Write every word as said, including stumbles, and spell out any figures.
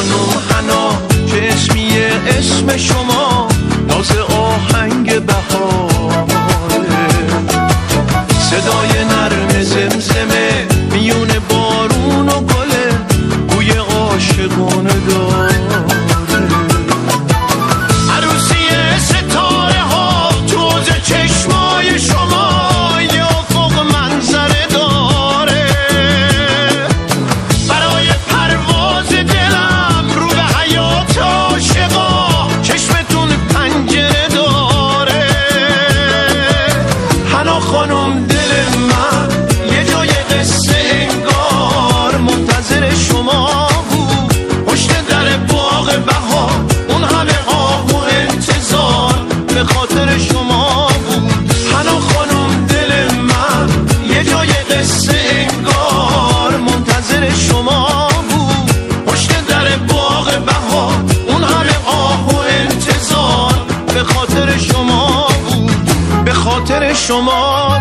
خانم حنا چه اسمیه اسم شما، ناز آهنگ بهاره، صدای نرم زمزمه میونه بارون و گله، بوی عاشقانه داره. عروسی ستاره ها توز چشمای شما، یا فوق منظره داره. برای پرواز دلم رو به حیات عاشقا، چشمتون پنجره داره. حنا خانم دل من یه جای قصه انگار منتظر شما بود، پشت در باغ بهار اون همه آه و انتظار به خاطر شما بود. حنا خانم دل من یه جای قصه انگار منتظر شما بود، پشت در باغ بهار اون همه آه و انتظار به خاطر شما بود، به خاطر شما.